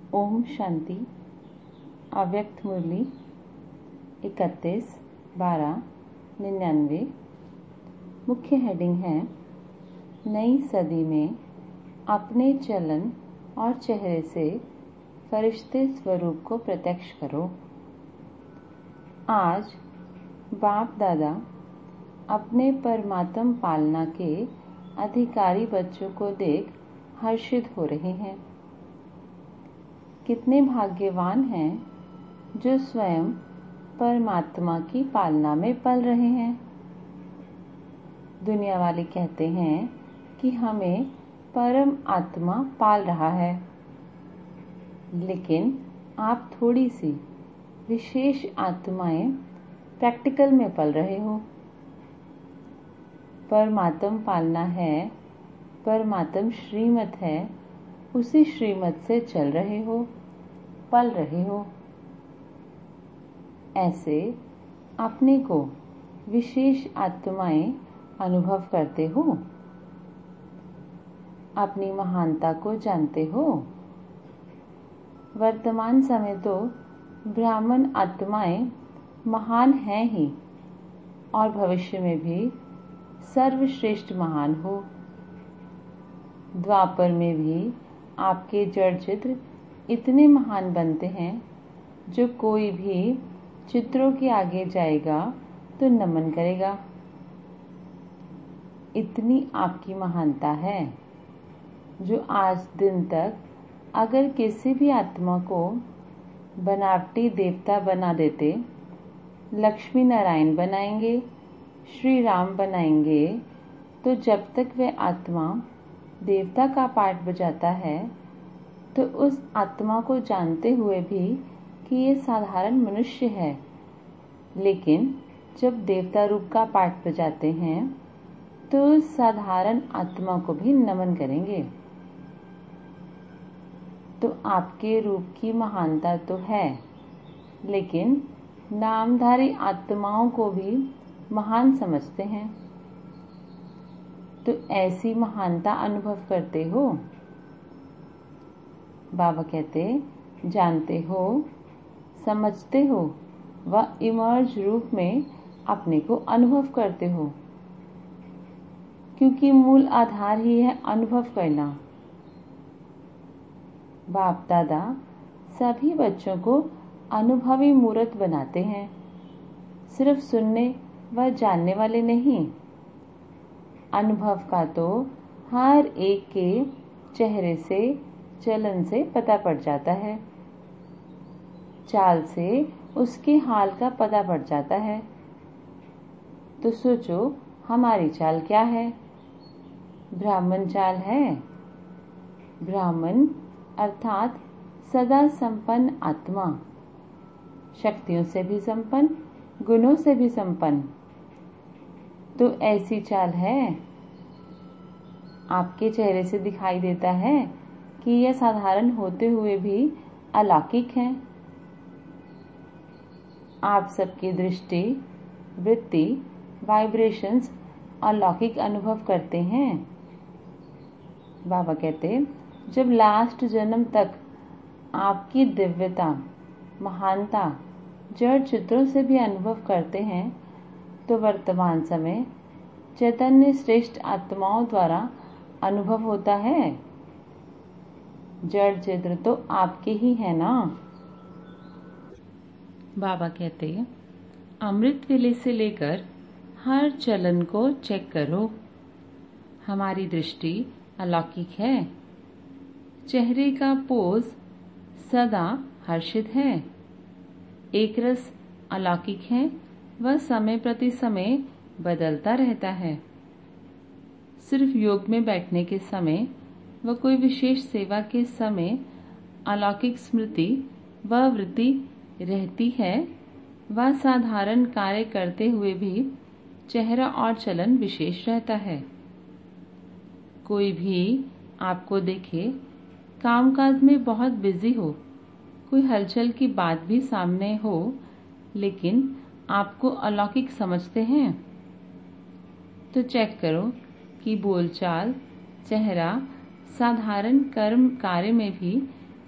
ओम शांति। अव्यक्त मुरली 31/12/99। मुख्य हेडिंग है नई सदी में अपने चलन और चेहरे से फरिश्ते स्वरूप को प्रत्यक्ष करो। आज बाप दादा अपने परमात्म पालना के अधिकारी बच्चों को देख हर्षित हो रहे हैं। कितने भाग्यवान हैं जो स्वयं परमात्मा की पालना में पल रहे हैं। दुनिया वाले कहते हैं कि हमें परम आत्मा पाल रहा है, लेकिन आप थोड़ी सी विशेष आत्माएं प्रैक्टिकल में पल रहे हो। परमात्म पालना है, परमात्म श्रीमत है, उसी श्रीमत से चल रहे हो, पल रहे हो। ऐसे अपने को विशेष आत्माएं अनुभव करते हो, अपनी महानता को जानते हो। वर्तमान समय तो ब्राह्मण आत्माएं महान हैं ही और भविष्य में भी सर्वश्रेष्ठ महान हो। द्वापर में भी आपके जड़ चित्र इतने महान बनते हैं जो कोई भी चित्रों के आगे जाएगा तो नमन करेगा। इतनी आपकी महानता है जो आज दिन तक अगर किसी भी आत्मा को बनावटी देवता बना देते, लक्ष्मी नारायण बनाएंगे, श्री राम बनाएंगे, तो जब तक वह आत्मा देवता का पाठ बजाता है तो उस आत्मा को जानते हुए भी कि ये साधारण मनुष्य है, लेकिन जब देवता रूप का पाठ बजाते हैं तो उस साधारण आत्मा को भी नमन करेंगे। तो आपके रूप की महानता तो है, लेकिन नामधारी आत्माओं को भी महान समझते हैं। तो ऐसी महानता अनुभव करते हो। बाबा कहते जानते हो, समझते हो व इमर्ज रूप में अपने को अनुभव करते हो, क्योंकि मूल आधार ही है अनुभव करना। बाप दादा सभी बच्चों को अनुभवी मूर्त बनाते हैं, सिर्फ सुनने व जानने वाले नहीं। अनुभव का तो हर एक के चेहरे से, चलन से पता पड़ जाता है, चाल से उसके हाल का पता पड़ जाता है। तो सोचो हमारी चाल क्या है? ब्राह्मण चाल है। ब्राह्मण अर्थात सदा संपन्न आत्मा, शक्तियों से भी संपन्न, गुणों से भी संपन्न। तो ऐसी चाल है। आपके चेहरे से दिखाई देता है कि यह साधारण होते हुए भी अलौकिक हैं। आप सबकी दृष्टि, वृत्ति, वाइब्रेशंस अलौकिक अनुभव करते हैं। बाबा कहते जब लास्ट जन्म तक आपकी दिव्यता, महानता जड़ चित्रों से भी अनुभव करते हैं, तो वर्तमान समय चैतन्य श्रेष्ठ आत्माओं द्वारा अनुभव होता है। जड़ चित्र तो आपके ही है ना। बाबा कहते अमृत वेले से लेकर हर चलन को चेक करो। हमारी दृष्टि अलौकिक है। चेहरे का पोज सदा हर्षित है। एक रस अलौकिक है, वह समय प्रति समय बदलता रहता है। सिर्फ योग में बैठने के समय व कोई विशेष सेवा के समय अलौकिक स्मृति व वृत्ति रहती है, वह साधारण कार्य करते हुए भी चेहरा और चलन विशेष रहता है। कोई भी आपको देखे कामकाज में बहुत बिजी हो, कोई हलचल की बात भी सामने हो, लेकिन आपको अलौकिक समझते हैं, तो चेक करो कि बोलचाल, चेहरा, साधारण कर्म कार्य में भी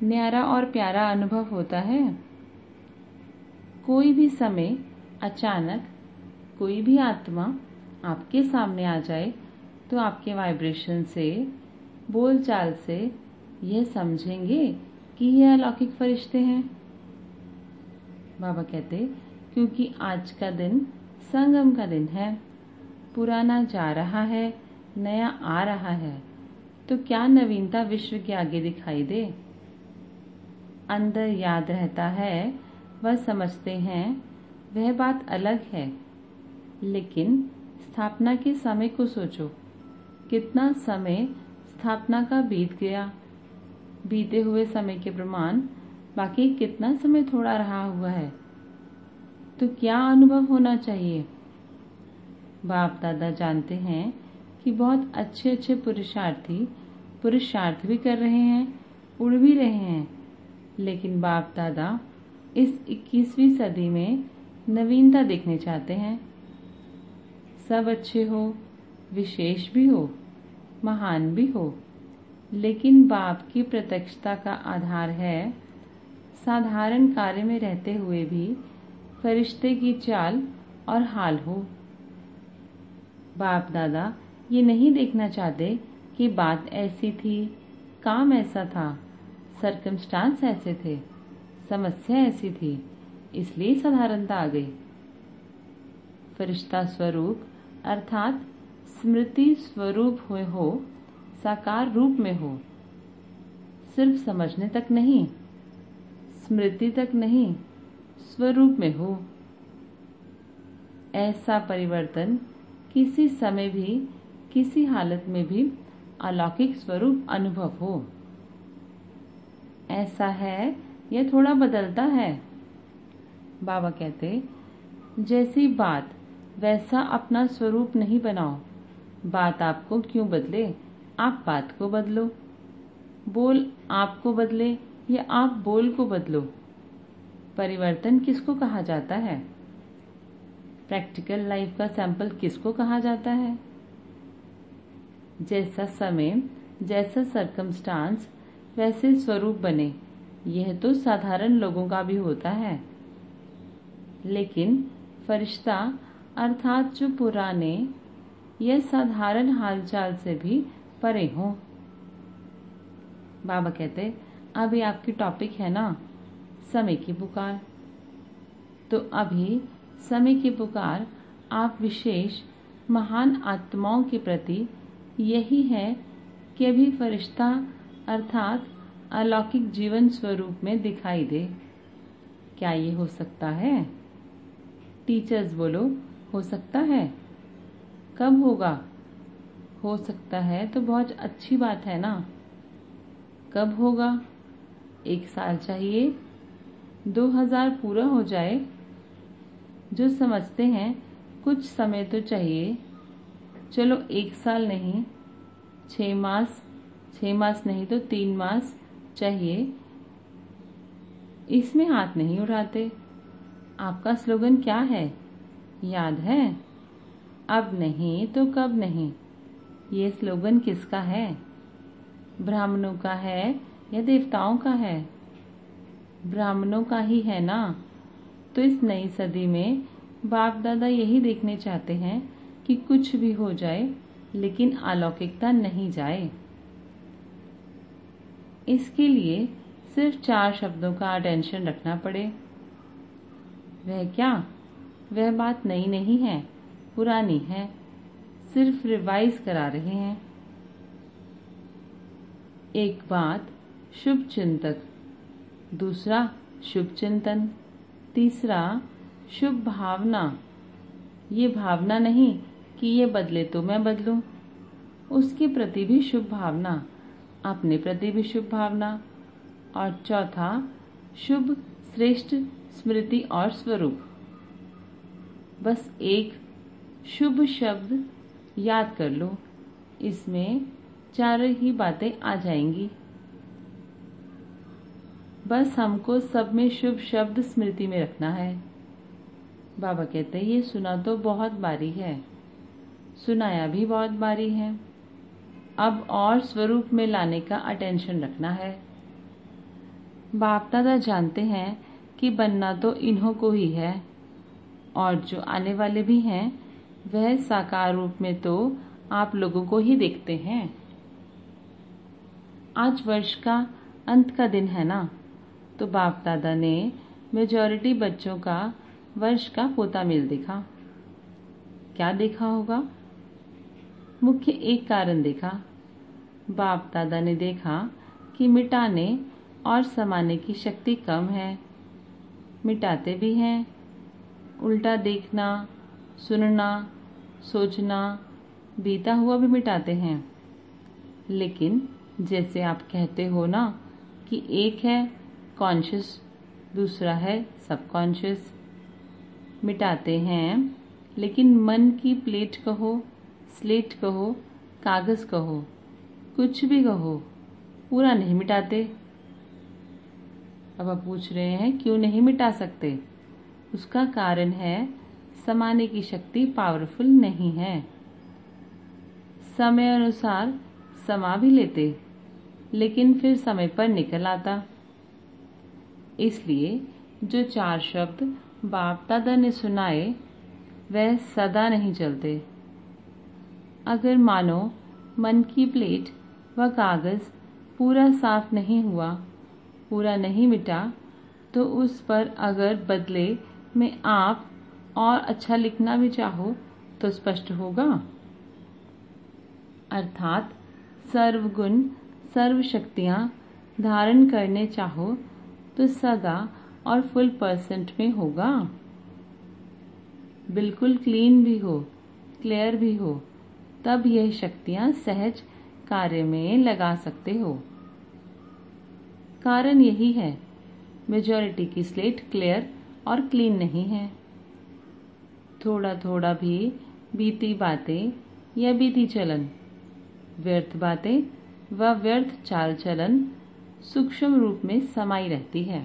न्यारा और प्यारा अनुभव होता है। कोई भी समय अचानक कोई भी आत्मा आपके सामने आ जाए तो आपके वाइब्रेशन से, बोलचाल से यह समझेंगे कि यह अलौकिक फरिश्ते हैं। बाबा कहते, क्योंकि आज का दिन संगम का दिन है, पुराना जा रहा है, नया आ रहा है, तो क्या नवीनता विश्व के आगे दिखाई दे? अंदर याद रहता है, वह समझते हैं, वह बात अलग है। लेकिन स्थापना के समय को सोचो, कितना समय स्थापना का बीत गया। बीते हुए समय के प्रमाण बाकी कितना समय थोड़ा रहा हुआ है, तो क्या अनुभव होना चाहिए? बाप दादा जानते हैं कि बहुत अच्छे अच्छे पुरुषार्थी पुरुषार्थ भी कर रहे हैं, उड़ भी रहे हैं, लेकिन बाप दादा इस 21वीं सदी में नवीनता देखने चाहते हैं। सब अच्छे हो, विशेष भी हो, महान भी हो, लेकिन बाप की प्रत्यक्षता का आधार है साधारण कार्य में रहते हुए भी फरिश्ते की चाल और हाल हो। बाप दादा ये नहीं देखना चाहते कि बात ऐसी थी, काम ऐसा था, सर्कमस्टांस ऐसे थे, समस्या ऐसी थी, इसलिए साधारणता आ गई। फरिश्ता स्वरूप अर्थात स्मृति स्वरूप हुए हो, साकार रूप में हो, सिर्फ समझने तक नहीं, स्मृति तक नहीं, स्वरूप में हो। ऐसा परिवर्तन किसी समय भी, किसी हालत में भी अलौकिक स्वरूप अनुभव हो। ऐसा है या थोड़ा बदलता है? बाबा कहते, जैसी बात वैसा अपना स्वरूप नहीं बनाओ। बात आपको क्यों बदले, आप बात को बदलो। बोल आपको बदले या आप बोल को बदलो। परिवर्तन किसको कहा जाता है? प्रैक्टिकल लाइफ का सैंपल किसको कहा जाता है? जैसा समय, जैसा सर्कमस्टांस, वैसे स्वरूप बने, यह तो साधारण लोगों का भी होता है। लेकिन फरिश्ता अर्थात जो पुराने या साधारण हालचाल से भी परे हों। बाबा कहते, अभी आपकी टॉपिक है ना समय की पुकार, तो अभी समय की पुकार आप विशेष महान आत्माओं के प्रति यही है कि अभी फरिश्ता अर्थात अलौकिक जीवन स्वरूप में दिखाई दे। क्या ये हो सकता है? टीचर्स बोलो, हो सकता है। कब होगा? हो सकता है तो बहुत अच्छी बात है ना। कब होगा? 1 साल चाहिए, 2000 पूरा हो जाए। जो समझते हैं कुछ समय तो चाहिए, चलो 1 साल नहीं, 6 मास, 6 मास नहीं तो 3 मास चाहिए, इसमें हाथ नहीं उठाते। आपका स्लोगन क्या है, याद है? अब नहीं तो कब नहीं। ये स्लोगन किसका है? ब्राह्मणों का है या देवताओं का है? ब्राह्मणों का ही है ना। तो इस नई सदी में बाप दादा यही देखने चाहते हैं कि कुछ भी हो जाए लेकिन अलौकिकता नहीं जाए। इसके लिए सिर्फ 4 शब्दों का अटेंशन रखना पड़े। वह क्या? वह बात नई नहीं है, पुरानी है, सिर्फ रिवाइज करा रहे हैं। एक बात शुभ चिंतक, दूसरा शुभ चिंतन, तीसरा शुभ भावना। ये भावना नहीं कि ये बदले तो मैं बदलूं, उसके प्रति भी शुभ भावना, अपने प्रति भी शुभ भावना। और चौथा शुभ श्रेष्ठ स्मृति और स्वरूप। बस एक शुभ शब्द याद कर लो, इसमें चारों ही बातें आ जाएंगी। बस हमको सब में शुभ शब्द स्मृति में रखना है। बाबा कहते हैं ये सुना तो बहुत बारी है, सुनाया भी बहुत बारी है, अब और स्वरूप में लाने का अटेंशन रखना है। बाप दादा जानते हैं कि बनना तो इन्हों को ही है और जो आने वाले भी हैं वह साकार रूप में तो आप लोगों को ही देखते हैं। आज वर्ष का अंत का दिन है ना, तो बाप दादा ने मेजॉरिटी बच्चों का वर्ष का पोता मेल देखा। क्या देखा होगा? मुख्य एक कारण देखा। बाप दादा ने देखा कि मिटाने और समाने की शक्ति कम है। मिटाते भी हैं, उल्टा देखना, सुनना, सोचना, बीता हुआ भी मिटाते हैं। लेकिन जैसे आप कहते हो ना कि एक है कॉन्शियस, दूसरा है सबकॉन्शियस। मिटाते हैं, लेकिन मन की प्लेट कहो, स्लेट कहो, कागज कहो, कुछ भी कहो, पूरा नहीं मिटाते। अब आप पूछ रहे हैं क्यों नहीं मिटा सकते? उसका कारण है समाने की शक्ति पावरफुल नहीं है। समय अनुसार समा भी लेते, लेकिन फिर समय पर निकल आता। इसलिए जो 4 शब्द बाप दादा ने सुनाए वह सदा नहीं चलते। अगर मानो मन की प्लेट व कागज पूरा साफ नहीं हुआ, पूरा नहीं मिटा, तो उस पर अगर बदले में आप और अच्छा लिखना भी चाहो तो स्पष्ट होगा। अर्थात सर्वगुण सर्व शक्तियाँ धारण करने चाहो तो सदा और फुल % में होगा। बिल्कुल क्लीन भी हो, क्लियर भी हो, तब यह शक्तियाँ सहज कार्य में लगा सकते हो। कारण यही है मेजॉरिटी की स्लेट क्लियर और क्लीन नहीं है। थोड़ा थोड़ा भी बीती बातें या बीती चलन, व्यर्थ बातें व व्यर्थ चाल चलन सूक्ष्म रूप में समाई रहती है,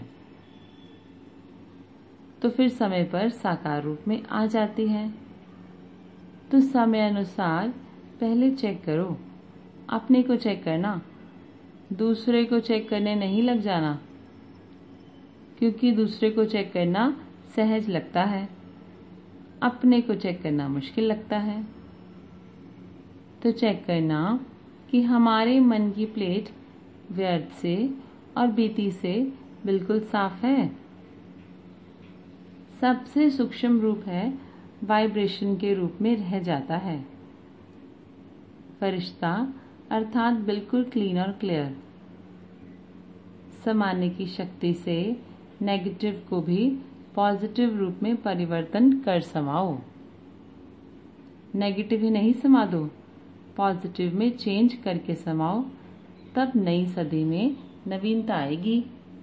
तो फिर समय पर साकार रूप में आ जाती है। तो समय अनुसार पहले चेक करो, अपने को चेक करना, दूसरे को चेक करने नहीं लग जाना, क्योंकि दूसरे को चेक करना सहज लगता है, अपने को चेक करना मुश्किल लगता है। तो चेक करना कि हमारे मन की प्लेट व्यर्थ से और बीती से बिल्कुल साफ है। सबसे सूक्ष्म रूप है वाइब्रेशन के रूप में रह जाता है। फरिश्ता अर्थात बिल्कुल क्लीन और क्लियर। समाने की शक्ति से नेगेटिव को भी पॉजिटिव रूप में परिवर्तन कर समाओ। नेगेटिव ही नहीं समा दो, पॉजिटिव में चेंज करके समाओ, तब नई सदी में नवीनता आएगी।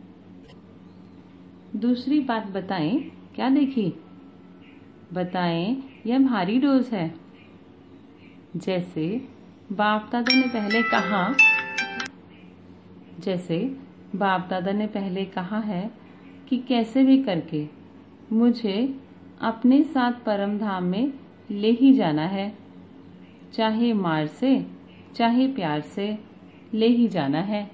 दूसरी बात बताएं, क्या देखी? बताएं यह भारी डोज है। जैसे बाप दादा ने पहले कहा है कि कैसे भी करके मुझे अपने साथ परम धाम में ले ही जाना है, चाहे मार से चाहे प्यार से ले ही जाना है।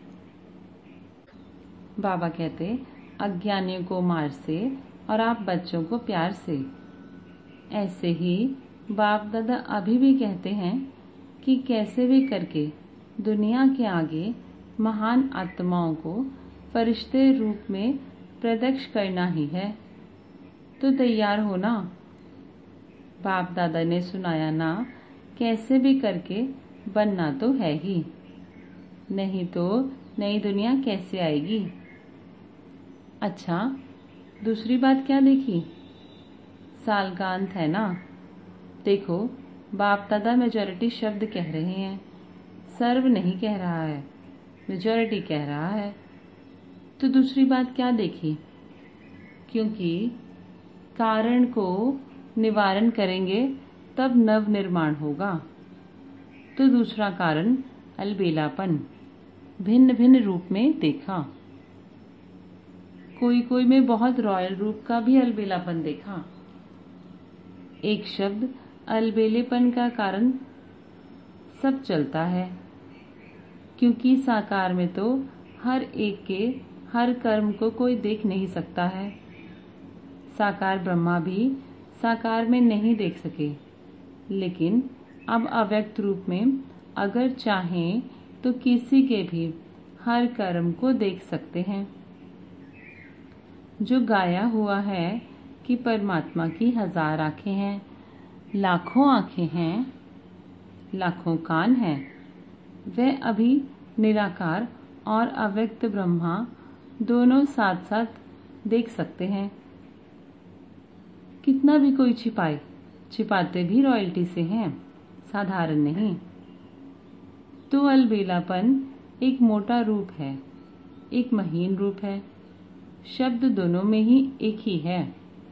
बाबा कहते अज्ञानियों को मार से और आप बच्चों को प्यार से। ऐसे ही बाप दादा अभी भी कहते हैं कि कैसे भी करके दुनिया के आगे महान आत्माओं को फरिश्ते रूप में प्रत्यक्ष करना ही है। तो तैयार हो ना। बाप दादा ने सुनाया ना, कैसे भी करके बनना तो है ही, नहीं तो नई दुनिया कैसे आएगी। अच्छा, दूसरी बात क्या देखी? साल का अंत है ना। देखो, बाप दादा मेजॉरिटी शब्द कह रहे हैं, सर्व नहीं कह रहा है, मेजॉरिटी कह रहा है। तो दूसरी बात क्या देखी? क्योंकि कारण को निवारण करेंगे तब नव निर्माण होगा। तो दूसरा कारण अलबेलापन भिन्न भिन्न रूप में देखा। कोई कोई में बहुत रॉयल रूप का भी अलबेलापन देखा। एक शब्द अलबेलेपन का कारण सब चलता है, क्योंकि साकार में तो हर एक के हर कर्म को कोई देख नहीं सकता है। साकार ब्रह्मा भी साकार में नहीं देख सके, लेकिन अब अव्यक्त रूप में अगर चाहें तो किसी के भी हर कर्म को देख सकते हैं। जो गाया हुआ है कि परमात्मा की 1000 आंखें हैं, लाखों आंखें हैं, लाखों कान हैं, वह अभी निराकार और अव्यक्त ब्रह्मा दोनों साथ साथ देख सकते हैं। कितना भी कोई छिपाए, छिपाते भी रॉयल्टी से हैं, साधारण नहीं। तो अलबेलापन एक मोटा रूप है, एक महीन रूप है। शब्द दोनों में ही एक ही है।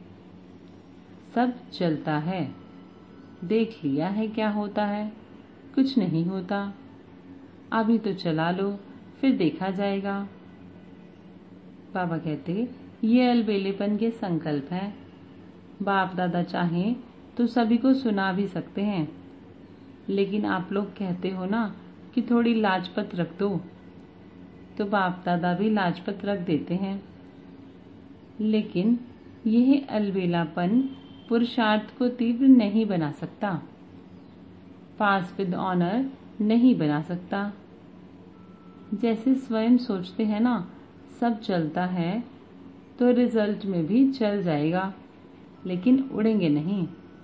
सब चलता है, देख लिया है क्या होता है, कुछ नहीं होता। अभी तो चला लो, फिर देखा जाएगा। बाबा कहते ये अलबेलेपन के संकल्प है। बाप दादा चाहें तो सभी को सुना भी सकते हैं, लेकिन आप लोग कहते हो ना कि थोड़ी लाजपत रख दो, तो बाप दादा भी लाजपत रख देते हैं। लेकिन यह अलबेलापन पुरुषार्थ को तीव्र नहीं बना सकता, पास विद ऑनर नहीं बना सकता। जैसे स्वयं सोचते हैं ना सब चलता है, तो रिजल्ट में भी चल जाएगा, लेकिन उड़ेंगे नहीं।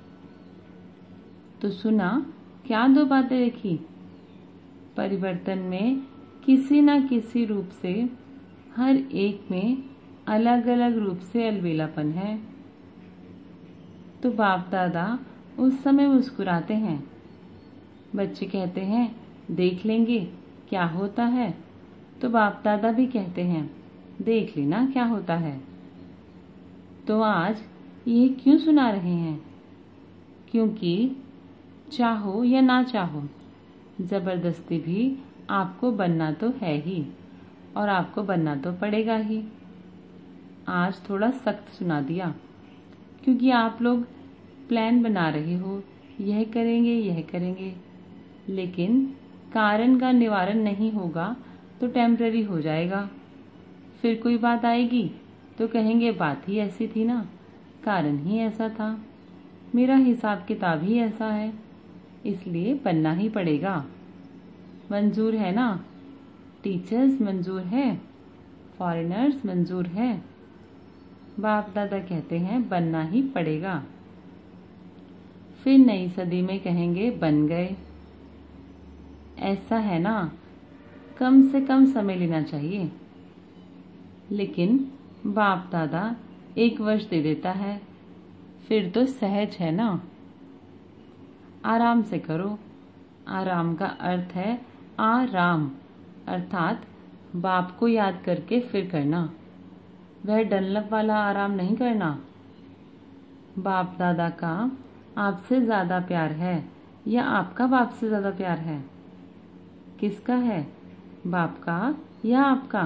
तो सुना क्या 2 बातें रखी? परिवर्तन में किसी न किसी रूप से हर एक में अलग अलग रूप से अलबेलापन है। तो बाप दादा उस समय मुस्कुराते हैं। बच्चे कहते हैं देख लेंगे क्या होता है, तो बाप दादा भी कहते हैं देख लेना क्या होता है। तो आज ये क्यों सुना रहे हैं? क्योंकि चाहो या ना चाहो, जबरदस्ती भी आपको बनना तो है ही, और आपको बनना तो पड़ेगा ही। आज थोड़ा सख्त सुना दिया, क्योंकि आप लोग प्लान बना रहे हो, यह करेंगे यह करेंगे, लेकिन कारण का निवारण नहीं होगा तो टेम्पररी हो जाएगा। फिर कोई बात आएगी तो कहेंगे बात ही ऐसी थी ना, कारण ही ऐसा था, मेरा हिसाब किताब ही ऐसा है, इसलिए बनना ही पड़ेगा। मंजूर है ना? टीचर्स मंजूर है, फॉरेनर्स मंजूर है। बाप दादा कहते हैं बनना ही पड़ेगा। फिर नई सदी में कहेंगे बन गए। ऐसा है ना, कम से कम समय लेना चाहिए, लेकिन बाप दादा 1 वर्ष दे देता है, फिर तो सहज है ना। आराम से करो। आराम का अर्थ है आराम, अर्थात बाप को याद करके फिर करना। वह डनलप वाला आराम नहीं करना। बाप दादा का आपसे ज्यादा प्यार है या आपका बाप से ज्यादा प्यार है? किसका है, बाप का या आपका?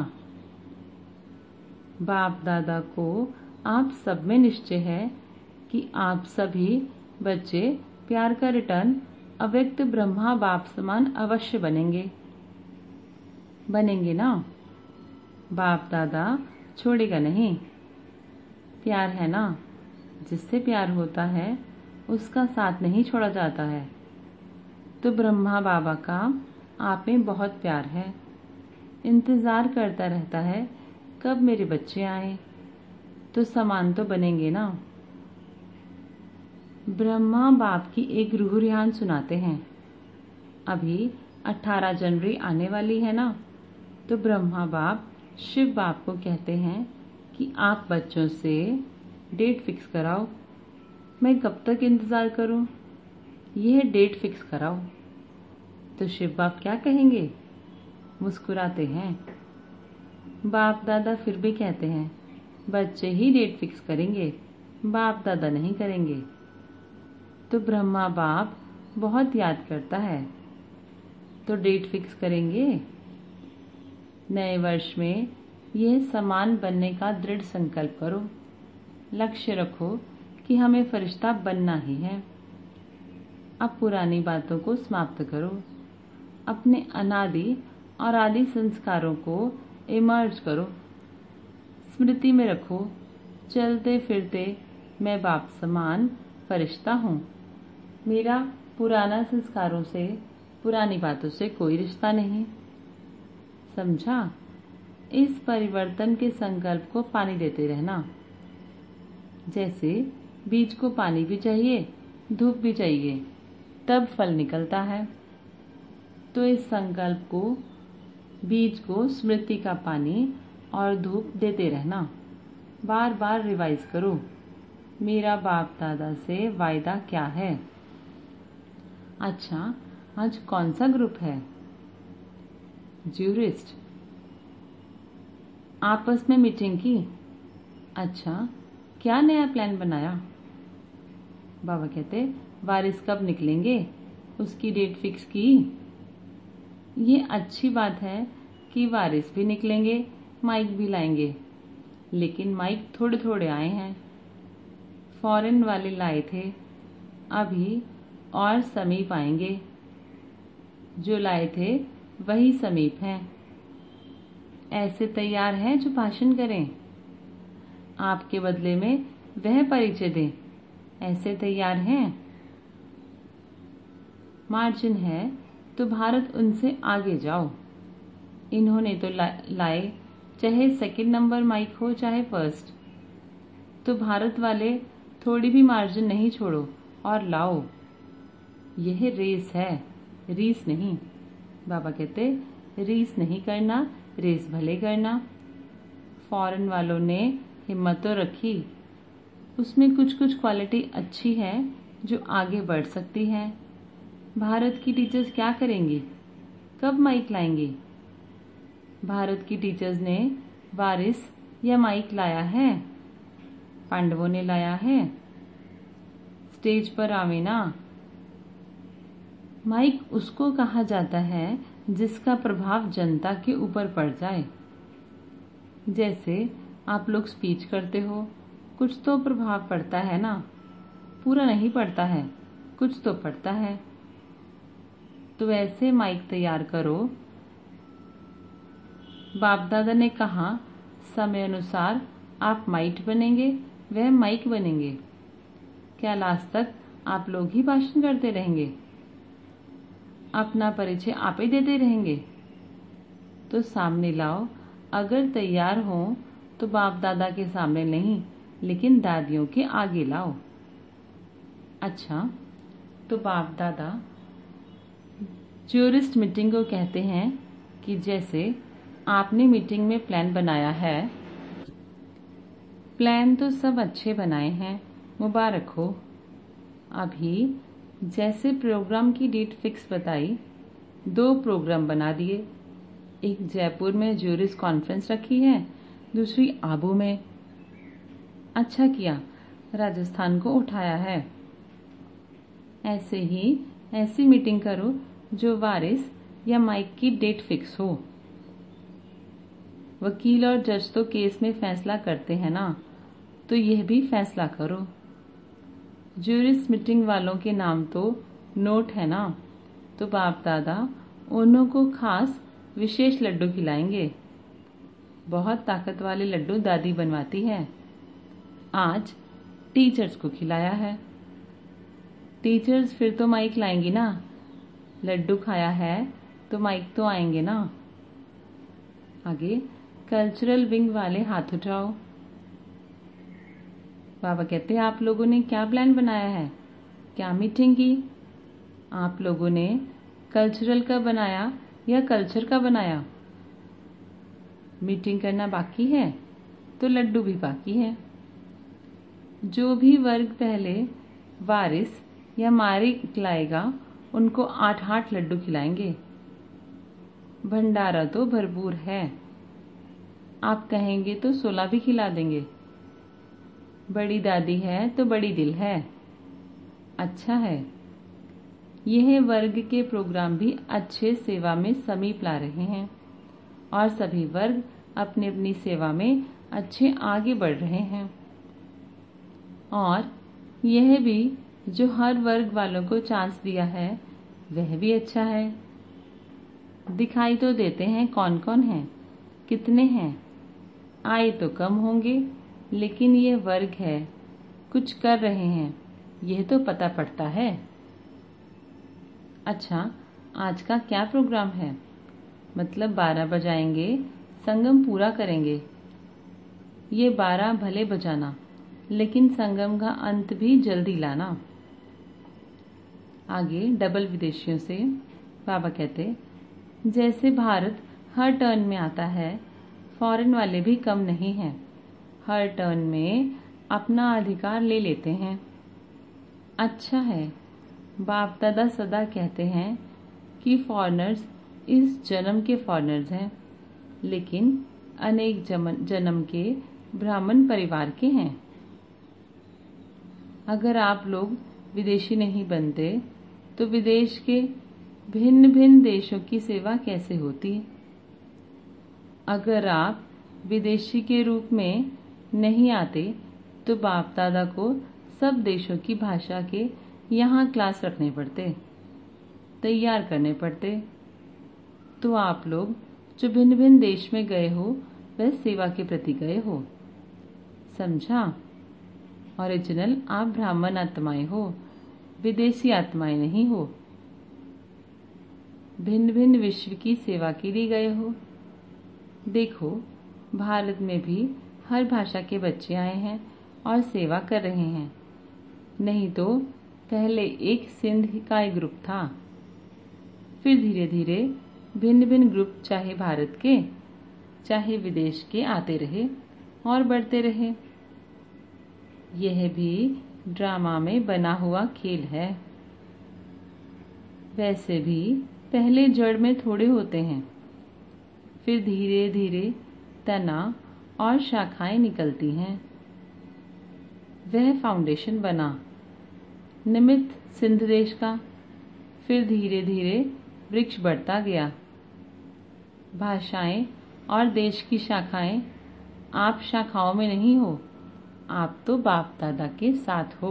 बाप दादा को आप सब में निश्चय है कि आप सभी बच्चे प्यार का रिटर्न अव्यक्त ब्रह्मा बाप समान अवश्य बनेंगे। बनेंगे ना? बाप दादा छोड़ेगा नहीं। प्यार है ना, जिससे प्यार होता है उसका साथ नहीं छोड़ा जाता है। तो ब्रह्मा बाबा का आप में बहुत प्यार है, इंतजार करता रहता है कब मेरे बच्चे आए, तो समान तो बनेंगे ना। ब्रह्मा बाप की एक रूह रिहान सुनाते हैं। अभी 18 जनवरी आने वाली है ना, तो ब्रह्मा बाप शिव बाप को कहते हैं कि आप बच्चों से डेट फिक्स कराओ। मैं कब तक इंतजार करूं? यह डेट फिक्स कराओ। तो शिव बाप क्या कहेंगे? मुस्कुराते हैं। बाप दादा फिर भी कहते हैं बच्चे ही डेट फिक्स करेंगे, बाप दादा नहीं करेंगे। तो ब्रह्मा बाप बहुत याद करता है, तो डेट फिक्स करेंगे। नए वर्ष में यह समान बनने का दृढ़ संकल्प करो। लक्ष्य रखो कि हमें फरिश्ता बनना ही है। अब पुरानी बातों को समाप्त करो, अपने अनादि और आदि संस्कारों को इमर्ज करो, स्मृति में रखो, चलते फिरते मैं बाप समान फरिश्ता हूँ। मेरा पुराना संस्कारों से, पुरानी बातों से कोई रिश्ता नहीं। समझा? इस परिवर्तन के संकल्प को पानी देते रहना। जैसे बीज को पानी भी चाहिए, धूप भी चाहिए, तब फल निकलता है। तो इस संकल्प को, बीज को स्मृति का पानी और धूप देते रहना। बार बार रिवाइज करो, मेरा बाप दादा से वायदा क्या है। अच्छा, आज कौन सा ग्रुप है? ज्यूरिस्ट। आपस में मीटिंग की। अच्छा, क्या नया प्लान बनाया? बाबा कहते, वारिस कब निकलेंगे, उसकी डेट फिक्स की। ये अच्छी बात है कि वारिस भी निकलेंगे, माइक भी लाएंगे, लेकिन माइक थोड़े थोड़े आए हैं। फॉरेन वाले लाए थे, अभी और समीप आएंगे। जो लाए थे वही समीप हैं। ऐसे तैयार हैं जो भाषण करें, आपके बदले में वह परिचय दें, ऐसे तैयार हैं। मार्जिन है तो भारत उनसे आगे जाओ। इन्होंने तो लाए, चाहे सेकंड नंबर माइक हो चाहे फर्स्ट। तो भारत वाले थोड़ी भी मार्जिन नहीं छोड़ो और लाओ। यह रेस है, रीस नहीं। बाबा कहते, रीस नहीं करना, रेस भले करना। फॉरेन वालों ने हिम्मत तो रखी, उसमें कुछ कुछ क्वालिटी अच्छी है जो आगे बढ़ सकती है। भारत की टीचर्स क्या करेंगी, कब माइक लाएंगी? भारत की टीचर्स ने वारिस या माइक लाया है? पांडवों ने लाया है। स्टेज पर आवे ना। माइक उसको कहा जाता है जिसका प्रभाव जनता के ऊपर पड़ जाए। जैसे आप लोग स्पीच करते हो, कुछ तो प्रभाव पड़ता है ना, पूरा नहीं पड़ता है, कुछ तो पड़ता है। तो ऐसे माइक तैयार करो। बाप दादा ने कहा, समय अनुसार आप माइक बनेंगे, वह माइक बनेंगे। क्या लास्ट तक आप लोग ही भाषण करते रहेंगे, अपना परिचय आप ही देते रहेंगे? तो सामने लाओ। अगर तैयार हो तो बाप दादा के सामने नहीं, लेकिन दादियों के आगे लाओ। अच्छा, तो बाप दादा ज्यूरिस्ट मीटिंग को कहते हैं कि जैसे आपने मीटिंग में प्लान बनाया है, प्लान तो सब अच्छे बनाए हैं, मुबारक हो। अभी जैसे प्रोग्राम की डेट फिक्स बताई, 2 प्रोग्राम बना दिए। एक जयपुर में ज्यूरिस्ट कॉन्फ्रेंस रखी है, दूसरी आबू में। अच्छा किया राजस्थान को उठाया है। ऐसे ही ऐसी मीटिंग करो जो वारिस या माइक की डेट फिक्स हो। वकील और जज तो केस में फैसला करते हैं ना, तो यह भी फैसला करो। ज्यूरिस्ट मीटिंग वालों के नाम तो नोट है ना, तो बाप दादा उन्हों को खास विशेष लड्डू खिलाएंगे। बहुत ताकत वाले लड्डू दादी बनवाती है। आज टीचर्स को खिलाया है। टीचर्स फिर तो माइक लाएंगी ना, लड्डू खाया है तो माइक तो आएंगे ना। आगे कल्चरल विंग वाले हाथ उठाओ। बाबा कहते हैं, आप लोगों ने क्या प्लान बनाया है, क्या मीटिंग की? आप लोगों ने कल्चरल का बनाया या कल्चर का बनाया? मीटिंग करना बाकी है तो लड्डू भी बाकी है। जो भी वर्ग पहले वारिस या माइक लाएगा, उनको 8-8 लड्डू खिलाएंगे। भंडारा तो भरपूर है, आप कहेंगे तो 16 भी खिला देंगे। बड़ी दादी है तो बड़ी दिल है। अच्छा है। यह वर्ग के प्रोग्राम भी अच्छे सेवा में समीप ला रहे हैं और सभी वर्ग अपनी अपनी सेवा में अच्छे आगे बढ़ रहे हैं। और यह भी जो हर वर्ग वालों को चांस दिया है, वह भी अच्छा है। दिखाई तो देते हैं कौन कौन है, कितने हैं। आए तो कम होंगे, लेकिन यह वर्ग है, कुछ कर रहे हैं, यह तो पता पड़ता है। अच्छा, आज का क्या प्रोग्राम है? मतलब 12 बजाएंगे, संगम पूरा करेंगे। ये 12 भले बजाना, लेकिन संगम का अंत भी जल्दी लाना। आगे डबल विदेशियों से बाबा कहते, जैसे भारत हर टर्न में आता है, फॉरेन वाले भी कम नहीं हैं। हर टर्न में अपना अधिकार ले लेते हैं। अच्छा है, बाप दादा सदा कहते हैं कि फॉरेनर्स इस जन्म के फॉरेनर्स हैं, लेकिन अनेक जन्म के ब्राह्मण परिवार के हैं। अगर आप लोग विदेशी नहीं बनते तो विदेश के भिन्न भिन्न देशों की सेवा कैसे होती? अगर आप विदेशी के रूप में नहीं आते तो बाप दादा को सब देशों की भाषा के यहाँ क्लास रखने पड़ते, तैयार करने पड़ते। तो आप लोग जो भिन्न भिन्न देश में गए हो, वह सेवा के प्रति गए हो। समझा? ओरिजिनल आप ब्राह्मण आत्माएं हो, विदेशी आत्माएं नहीं हो। भिन्न भिन्न विश्व की सेवा के लिए गए हो। देखो, भारत में भी हर भाषा के बच्चे आए हैं और सेवा कर रहे हैं। नहीं तो पहले एक सिंध का एक ग्रुप था, फिर धीरे धीरे भिन्न भिन्न ग्रुप चाहे भारत के चाहे विदेश के आते रहे और बढ़ते रहे। यह भी ड्रामा में बना हुआ खेल है। वैसे भी पहले जड़ में थोड़े होते हैं, फिर धीरे धीरे तना और शाखाएं निकलती हैं। वह फाउंडेशन बना, निमित्त सिंध देश का, फिर धीरे धीरे वृक्ष बढ़ता गया। भाषाएं और देश की शाखाएं, आप शाखाओं में नहीं हो, आप तो बाप दादा के साथ हो।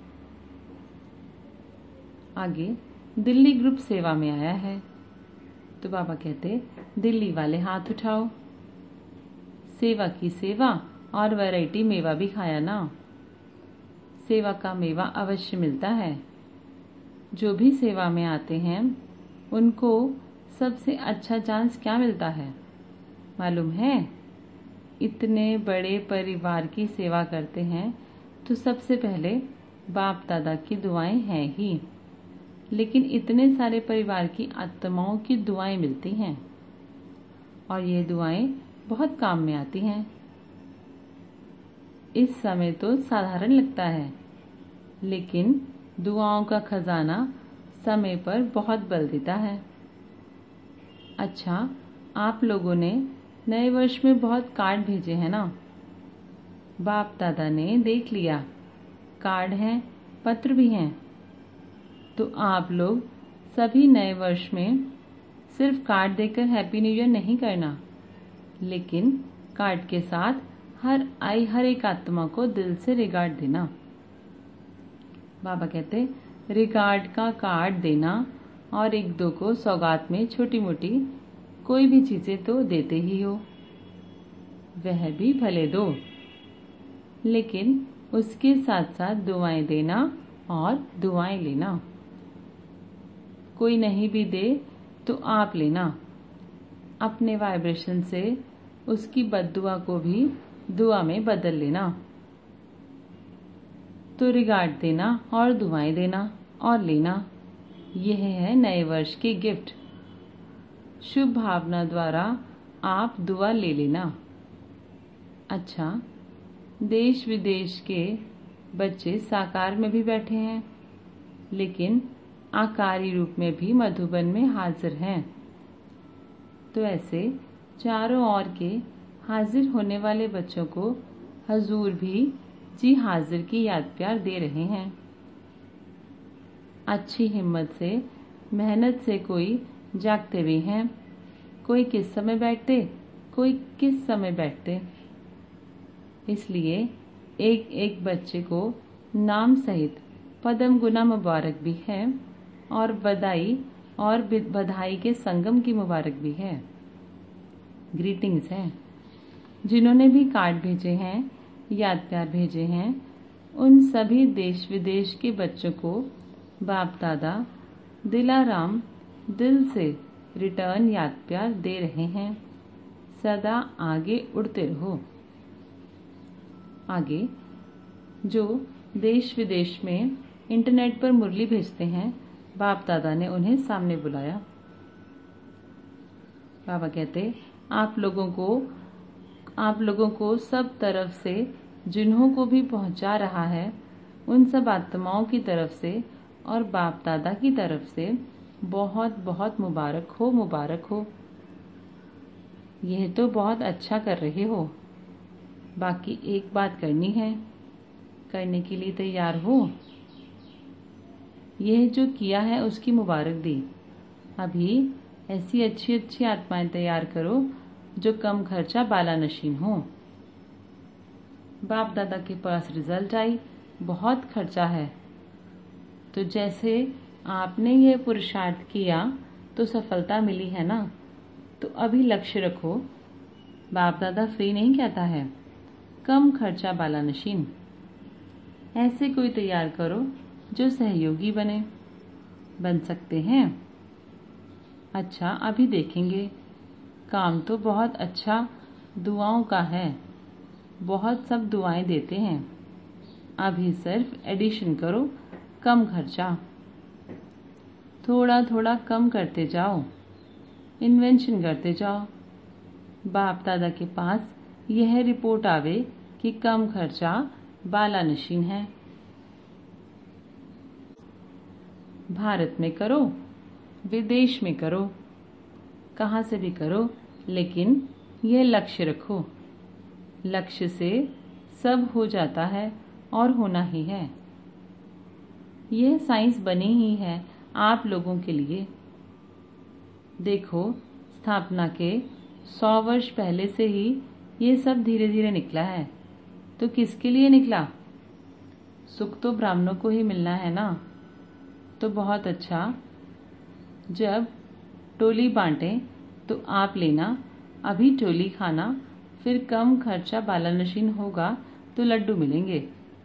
आगे दिल्ली ग्रुप सेवा में आया है, तो बाबा कहते, दिल्ली वाले हाथ उठाओ। सेवा की सेवा और वैरायटी मेवा भी खाया ना। सेवा का मेवा अवश्य मिलता है। जो भी सेवा में आते हैं उनको सबसे अच्छा चांस क्या मिलता है मालूम है? इतने बड़े परिवार की सेवा करते हैं तो सबसे पहले बाप दादा की दुआएं हैं ही, लेकिन इतने सारे परिवार की आत्माओं की दुआएं मिलती हैं और ये दुआएं बहुत काम में आती हैं। इस समय तो साधारण लगता है, लेकिन दुआओं का खजाना समय पर बहुत बल देता है। अच्छा, आप लोगों ने नए वर्ष में बहुत कार्ड भेजे हैं ना? बाप दादा ने देख लिया, कार्ड हैं, पत्र भी हैं। तो आप लोग सभी नए वर्ष में सिर्फ कार्ड देकर हैप्पी न्यू ईयर नहीं करना, लेकिन कार्ड के साथ हर एक आत्मा को दिल से रिगार्ड देना। बाबा कहते, रिगार्ड का कार्ड देना और एक दो को सौगात में छोटी मोटी कोई भी चीजें तो देते ही हो, वह भी भले दो, लेकिन उसके साथ साथ दुआएं देना और दुआएं लेना। कोई नहीं भी दे तो आप लेना, अपने वाइब्रेशन से उसकी बद्दुआ को भी दुआ में बदल लेना। तो रिगार्ड देना और दुआएं देना और लेना, यह है नए वर्ष की गिफ्ट। शुभ भावना द्वारा आप दुआ ले लेना। अच्छा, देश विदेश के बच्चे साकार में भी बैठे हैं, लेकिन आकारी रूप में भी मधुबन में हाजिर हैं। तो ऐसे चारों ओर के हाजिर होने वाले बच्चों को हजूर भी जी हाजिर की याद प्यार दे रहे हैं। अच्छी हिम्मत से मेहनत से कोई जागते भी हैं, कोई किस समय बैठते, कोई किस समय बैठते। इसलिए एक एक बच्चे को नाम सहित पदम गुना मुबारक भी है और बधाई के संगम की मुबारक भी है। ग्रीटिंग्स है। जिन्होंने भी कार्ड भेजे हैं, याद प्यार भेजे हैं, उन सभी देश विदेश के बच्चों को बाप दादा दिलाराम दिल से रिटर्न याद प्यार दे रहे हैं। सदा आगे उड़ते रहो। आगे जो देश विदेश में इंटरनेट पर मुरली भेजते हैं, बाप दादा ने उन्हें सामने बुलाया। बाबा कहते, आप लोगों को सब तरफ से जिन्हों को भी पहुंचा रहा है, उन सब आत्माओं की तरफ से और बाप दादा की तरफ से बहुत बहुत मुबारक हो, मुबारक हो। यह तो बहुत अच्छा कर रहे हो। बाकी एक बात करनी है, करने के लिए तैयार हो। यह जो किया है उसकी मुबारक दी। अभी ऐसी अच्छी अच्छी आत्माएं तैयार करो जो कम खर्चा बाला नशीन हो। बाप दादा के पास रिजल्ट आई, बहुत खर्चा है, तो जैसे आपने यह पुरुषार्थ किया तो सफलता मिली है ना, तो अभी लक्ष्य रखो। बाप दादा फ्री नहीं कहता है, कम खर्चा बाला नशीन। ऐसे कोई तैयार करो जो सहयोगी बन सकते हैं। अच्छा, अभी देखेंगे। काम तो बहुत अच्छा दुआओं का है, बहुत सब दुआएं देते हैं। अभी सिर्फ एडिशन करो, कम खर्चा। थोड़ा थोड़ा कम करते जाओ, इन्वेंशन करते जाओ। बाप दादा के पास यह रिपोर्ट आवे कि कम खर्चा बाला नशीन है। भारत में करो, विदेश में करो, कहाँ से भी करो, लेकिन यह लक्ष्य रखो। लक्ष्य से सब हो जाता है और होना ही है। यह साइंस बनी ही है आप लोगों के लिए। देखो, स्थापना के 100 वर्ष पहले से ही ये सब धीरे धीरे निकला है। तो किसके लिए निकला? सुख तो ब्राह्मणों को ही मिलना है ना। तो बहुत अच्छा, जब टोली बांटे तो आप लेना, अभी टोली खाना, फिर कम खर्चा बाला नशीन होगा तो लड्डू मिलेंगे।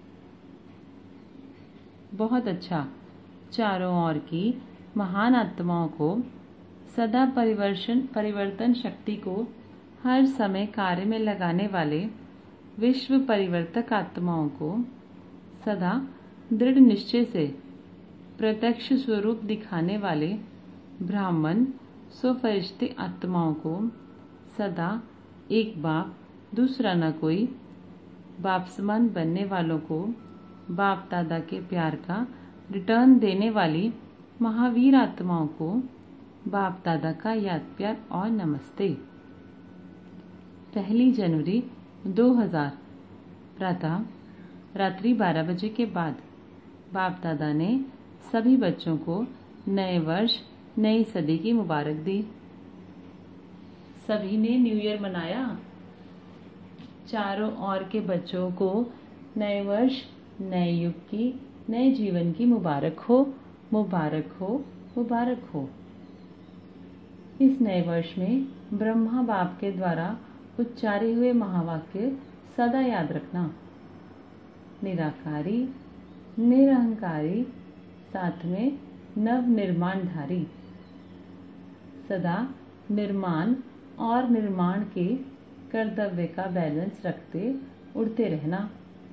बहुत अच्छा। चारों ओर की महान आत्माओं को, सदा परिवर्तन शक्ति को हर समय कार्य में लगाने वाले विश्व परिवर्तक आत्माओं को, सदा दृढ़ निश्चय से प्रत्यक्ष स्वरूप दिखाने वाले ब्राह्मण स्वफरिश्ते आत्माओं को, सदा एक बाप दूसरा न कोई बाप समान बनने वालों को, बाप दादा के प्यार का रिटर्न देने वाली महावीर आत्माओं को बाप दादा का याद प्यार और नमस्ते। 1 जनवरी 2000 प्रातः रात्रि 12 बजे के बाद बाप दादा ने सभी बच्चों को नए वर्ष, नई सदी की मुबारक दी। सभी ने न्यू ईयर मनाया। चारों ओर के बच्चों को नए वर्ष, नए युग की, नए जीवन की मुबारक हो, मुबारक हो, मुबारक हो। इस नए वर्ष में ब्रह्मा बाप के द्वारा उच्चारे हुए महावाक्य सदा याद रखना। निराकारी, निरहंकारी, साथ में नव निर्माणधारी। सदा निर्माण और निर्माण के कर्तव्य का बैलेंस रखते उड़ते रहना।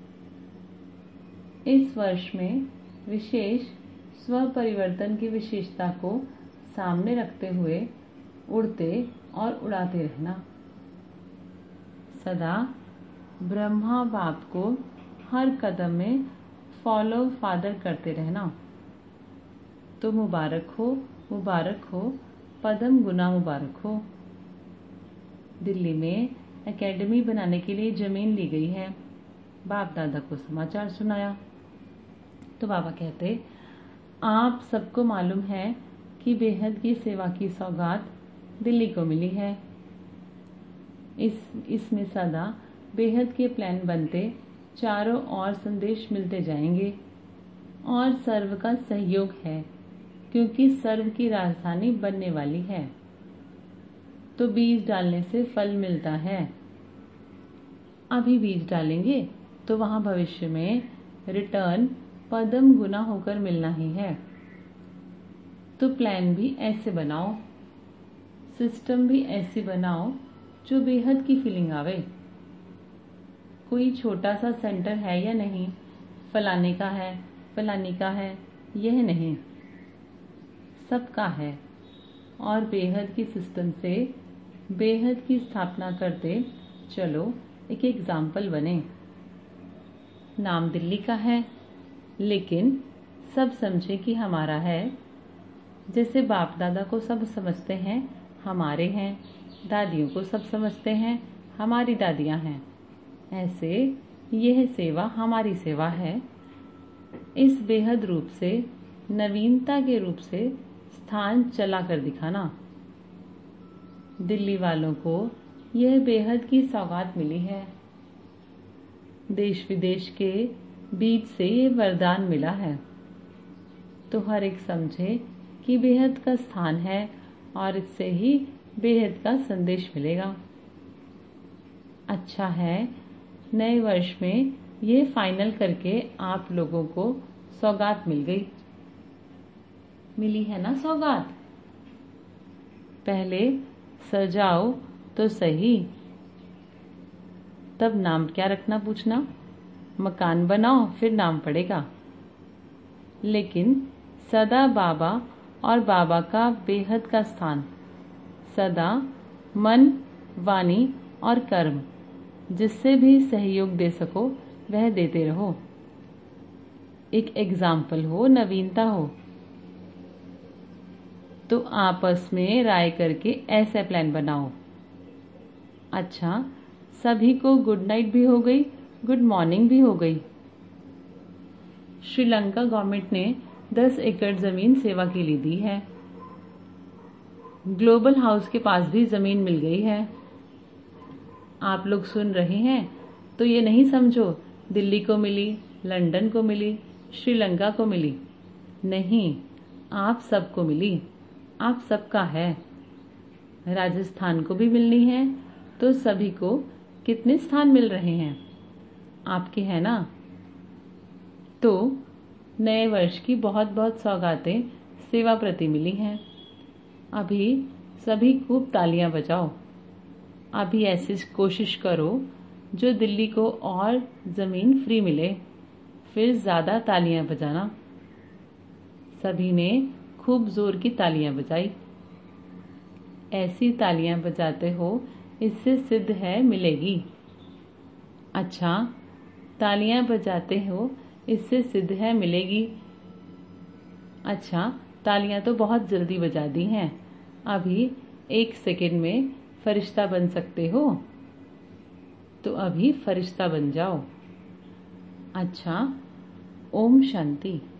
इस वर्ष में विशेष स्व परिवर्तन की विशेषता को सामने रखते हुए उड़ते और उड़ाते रहना। सदा ब्रह्मा बाप को हर कदम में फॉलो फादर करते रहना। तो मुबारक हो, मुबारक हो, पदम गुना मुबारक हो। दिल्ली में एकेडमी बनाने के लिए जमीन ली गई है। बाप दादा को समाचार सुनाया तो बाबा कहते, आप सबको मालूम है कि बेहद की सेवा की सौगात दिल्ली को मिली है। इसमें सदा बेहद के प्लान बनते, चारों ओर संदेश मिलते जाएंगे और सर्व का सहयोग है, क्योंकि सर्व की राजधानी बनने वाली है। तो बीज डालने से फल मिलता है। अभी बीज डालेंगे तो वहां भविष्य में रिटर्न पदम गुना होकर मिलना ही है। तो प्लान भी ऐसे बनाओ, सिस्टम भी ऐसी बनाओ जो बेहद की फीलिंग आवे। कोई छोटा सा सेंटर है या नहीं, फलाने का है, फलानी का है, यह नहीं, सबका है। और बेहद की सिस्टम से बेहद की स्थापना करते चलो एक एग्जाम्पल बने। नाम दिल्ली का है, लेकिन सब समझे कि हमारा है। जैसे बाप दादा को सब समझते हैं, हमारे हैं। दादियों को सब समझते हैं, हमारी दादियां हैं। ऐसे यह सेवा हमारी सेवा है। इस बेहद रूप से, नवीनता के रूप से स्थान चला कर दिखाना। दिल्ली वालों को यह बेहद की सौगात मिली है। देश विदेश के बीच से ये वरदान मिला है। तो हर एक समझे कि बेहद का स्थान है और इससे ही बेहद का संदेश मिलेगा। अच्छा है, नए वर्ष में ये फाइनल करके आप लोगों को सौगात मिल गई। मिली है ना सौगात? पहले सजाओ तो सही, तब नाम क्या रखना पूछना। मकान बनाओ फिर नाम पड़ेगा। लेकिन सदा बाबा और बाबा का बेहद का स्थान, सदा मन, वाणी और कर्म, जिससे भी सहयोग दे सको वह देते रहो। एक एग्जाम्पल हो, नवीनता हो। तो आपस में राय करके ऐसा प्लान बनाओ। अच्छा, सभी को गुड नाइट भी हो गई, गुड मॉर्निंग भी हो गई। श्रीलंका गवर्नमेंट ने 10 एकड़ जमीन सेवा के लिए दी है। ग्लोबल हाउस के पास भी जमीन मिल गई है। आप लोग सुन रहे हैं तो ये नहीं समझो दिल्ली को मिली, लंदन को मिली, श्रीलंका को मिली। नहीं, आप सबको मिली, आप सबका है। राजस्थान को भी मिलनी है, तो सभी को कितने स्थान मिल रहे हैं? आपके हैं ना? तो नए वर्ष की बहुत बहुत सौगातें सेवा प्रति मिली हैं। अभी सभी खूब तालियां बजाओ। अभी ऐसी कोशिश करो जो दिल्ली को और जमीन फ्री मिले, फिर ज्यादा तालियां बजाना। सभी ने खूब जोर की तालियां बजाई। ऐसी तालियां बजाते हो, इससे सिद्ध है मिलेगी। अच्छा, तालियां बजाते हो, इससे सिद्ध है मिलेगी। अच्छा, तालियां तो बहुत जल्दी बजा दी हैं। अभी 1 सेकंड में फरिश्ता बन सकते हो, तो अभी फरिश्ता बन जाओ। अच्छा, ओम शांति।